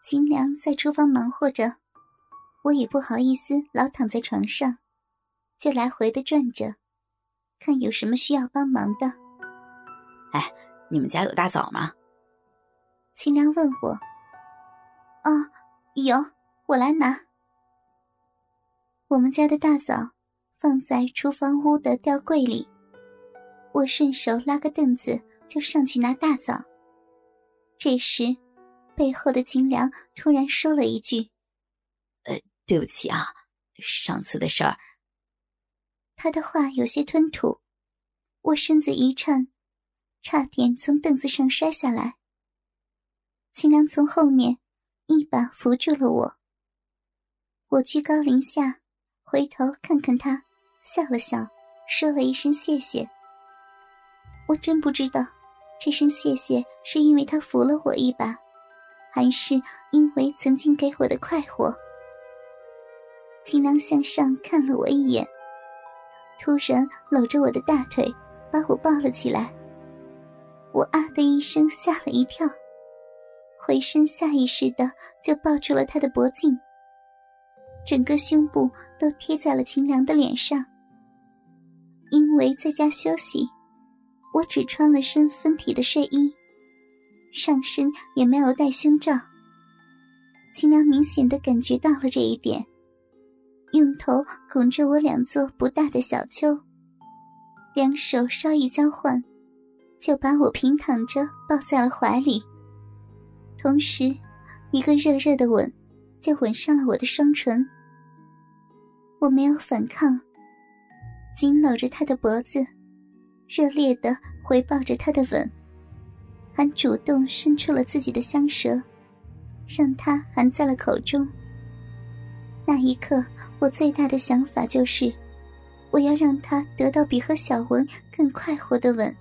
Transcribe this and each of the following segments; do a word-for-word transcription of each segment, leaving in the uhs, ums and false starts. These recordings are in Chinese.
秦良在厨房忙活着，我也不好意思老躺在床上，就来回的转着，看有什么需要帮忙的。 哎，你们家有大枣吗？ 秦良问我。哦，有，我来拿。我们家的大枣放在厨房屋的吊柜里，我顺手拉个凳子就上去拿大枣。这时背后的秦良突然说了一句： 呃，对不起啊，上次的事儿。 他的话有些吞吐，我身子一颤，差点从凳子上摔下来。秦良从后面一把扶住了我，我居高临下回头看看他，笑了笑，说了一声谢谢。我真不知道这声谢谢是因为他扶了我一把，还是因为曾经给我的快活。秦良向上看了我一眼，突然搂着我的大腿把我抱了起来。我啊的一声吓了一跳，回身下意识的就抱住了他的脖颈，整个胸部都贴在了秦良的脸上。因为在家休息，我只穿了身分体的睡衣，上身也没有戴胸罩。秦良明显地感觉到了这一点，用头拱着我两座不大的小丘，两手稍一交换，就把我平躺着抱在了怀里，同时一个热热的吻就吻上了我的双唇。我没有反抗，紧搂着他的脖子，热烈地回抱着他的吻，还主动伸出了自己的香舌，让他含在了口中。那一刻，我最大的想法就是我要让他得到比和小文更快活的吻。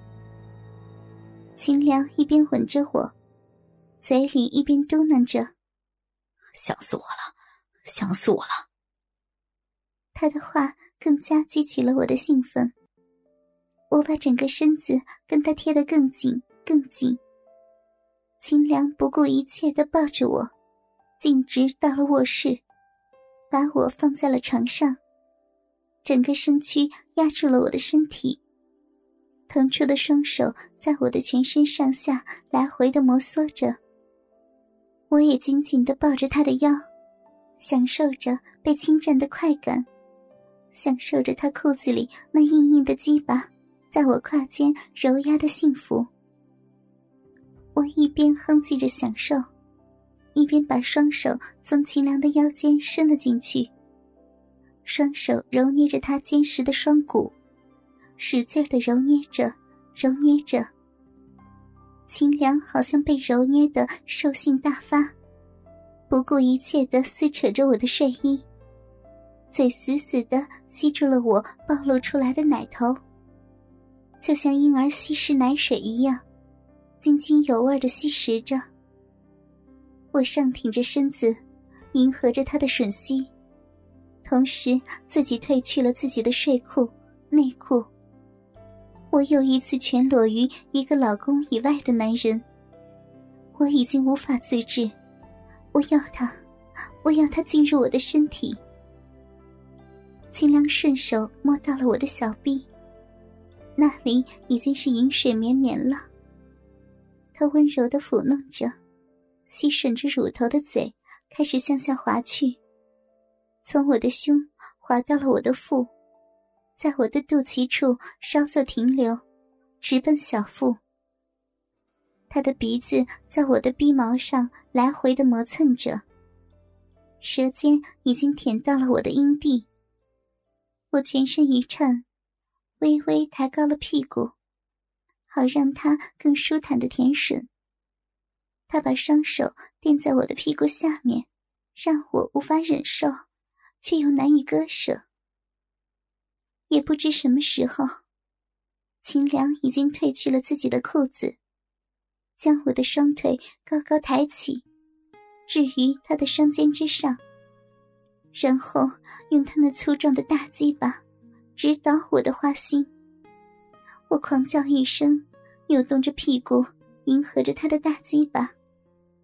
秦良一边吻着我，嘴里一边嘟囔着： 想死我了，想死我了。 他的话更加激起了我的兴奋，我把整个身子跟他贴得更紧更紧。秦良不顾一切地抱着我，径直到了卧室，把我放在了床上，整个身躯压住了我的身体，腾出的双手在我的全身上下来回地摩挲着。我也紧紧地抱着他的腰，享受着被侵占的快感，享受着他裤子里那硬硬的鸡巴在我胯间揉压的幸福。我一边哼唧着享受，一边把双手从秦良的腰间伸了进去，双手揉捏着他坚实的双骨，使劲地揉捏着揉捏着。秦良好像被揉捏得兽性大发，不顾一切地撕扯着我的睡衣，嘴死死地吸住了我暴露出来的奶头，就像婴儿吸食奶水一样，津津有味地吸食着。我上挺着身子，迎合着他的吮吸，同时自己褪去了自己的睡裤内裤。我又一次全裸于一个老公以外的男人，我已经无法自制，我要他，我要他进入我的身体。秦良顺手摸到了我的小臂，那里已经是饮水绵绵了。他温柔地抚弄着，吸吮着乳头的嘴开始向下滑去，从我的胸滑到了我的腹，在我的肚脐处稍作停留，直奔小腹。他的鼻子在我的鼻毛上来回地磨蹭着，舌尖已经舔到了我的阴蒂。我全身一颤，微微抬高了屁股，好让他更舒坦的舔吮。他把双手垫在我的屁股下面，让我无法忍受，却又难以割舍。也不知什么时候，秦良已经褪去了自己的裤子，将我的双腿高高抬起，置于他的双肩之上，然后用他那粗壮的大鸡巴直捣我的花心。我狂叫一声，扭动着屁股迎合着他的大鸡巴，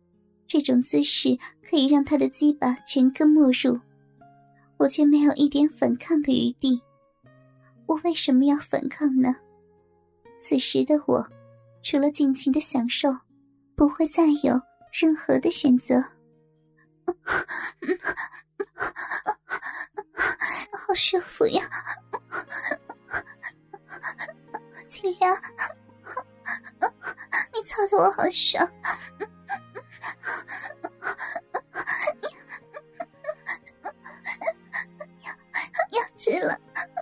这种姿势可以让他的鸡巴全根没入，我却没有一点反抗的余地。我为什么要反抗呢？此时的我，除了尽情的享受，不会再有任何的选择。好舒服呀，秦良，你操得我好爽。要要吃了。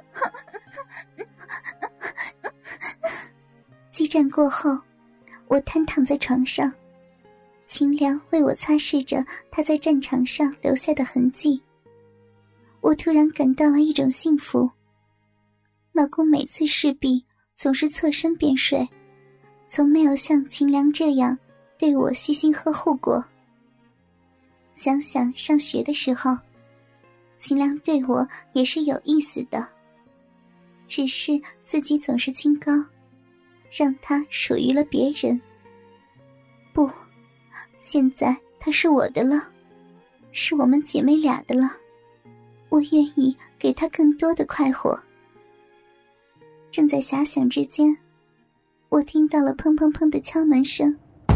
激战过后，我瘫躺在床上，秦良为我擦拭着他在战场上留下的痕迹。我突然感到了一种幸福。老公每次事毕总是侧身便睡，从没有像秦良这样对我细心呵护过。想想上学的时候，秦良对我也是有意思的，只是自己总是清高，让他属于了别人。不，现在他是我的了，是我们姐妹俩的了，我愿意给他更多的快活。正在遐想之间，我听到了砰砰砰的敲门声。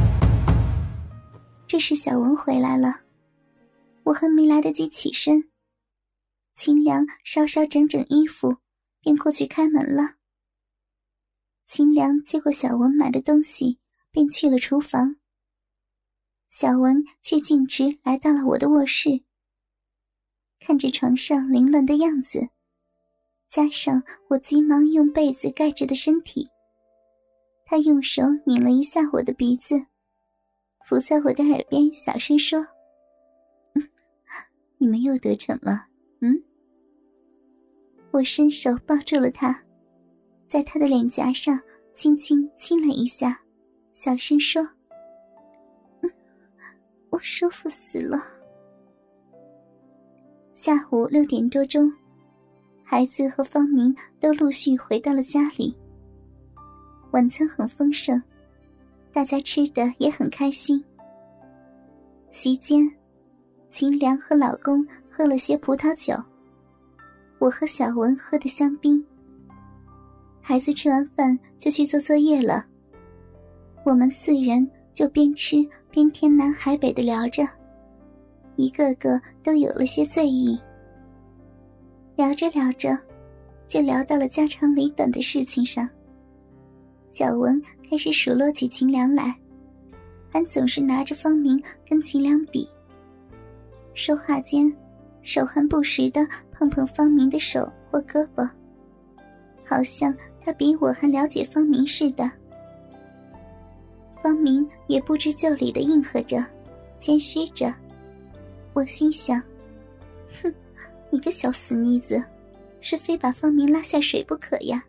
这时小文回来了，我还没来得及起身，秦良稍稍整整衣服便过去开门了。秦良接过小文买的东西便去了厨房，小文却径直来到了我的卧室。看着床上凌乱的样子，加上我急忙用被子盖着的身体，他用手拧了一下我的鼻子，伏在我的耳边小声说：嗯，你们又得逞了，嗯？我伸手抱住了他，在他的脸颊上轻轻亲了一下，小声说：嗯，我舒服死了。下午六点多钟，孩子和方明都陆续回到了家里。晚餐很丰盛，大家吃得也很开心。席间，秦良和老公喝了些葡萄酒，我和小文喝的香槟。孩子吃完饭就去做作业了，我们四人就边吃边天南海北地聊着，一个个都有了些醉意。聊着聊着，就聊到了家长里短的事情上。小文开始数落起秦良来，还总是拿着方明跟秦良比。说话间，手还不时地碰碰方明的手或胳膊，好像他比我还了解方明似的。方明也不知就里地应和着，谦虚着。我心想，哼，你个小死妮子，是非把方明拉下水不可呀。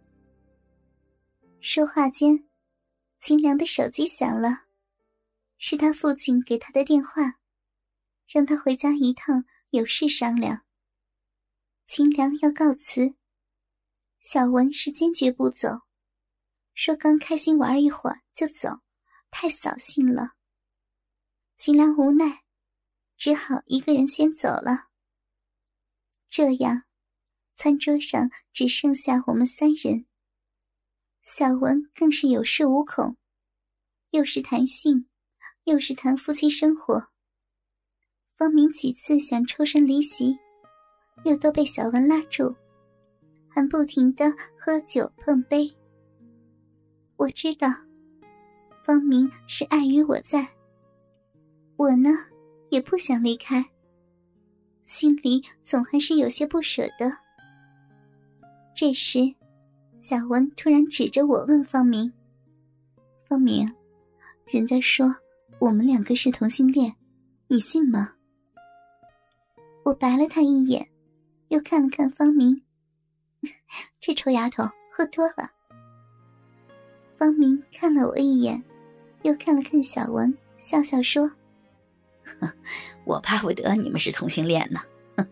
说话间，秦良的手机响了，是他父亲给他的电话，让他回家一趟，有事商量。秦良要告辞，小文是坚决不走，说刚开心玩一会儿就走，太扫兴了。秦良无奈，只好一个人先走了。这样，餐桌上只剩下我们三人。小文更是有恃无恐，又是谈性，又是谈夫妻生活。方明几次想抽身离席，又都被小文拉住，还不停地喝酒碰杯。我知道，方明是碍于我在，我呢也不想离开，心里总还是有些不舍得。这时小文突然指着我问方明：方明，人家说我们两个是同性恋，你信吗？我白了他一眼，又看了看方明，这臭丫头喝多了。方明看了我一眼，又看了看小文，笑笑说： 我巴不得你们是同性恋呢。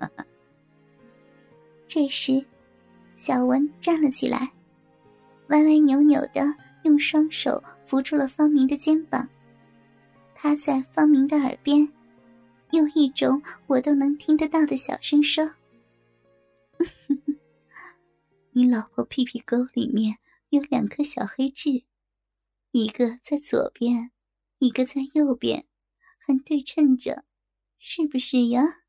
这时小文站了起来，歪歪扭扭地用双手扶住了方明的肩膀， 他在方明的耳边用一种我都能听得到的小声说：你老婆屁屁沟里面有两颗小黑痣，一个在左边，一个在右边，很对称着，是不是呀？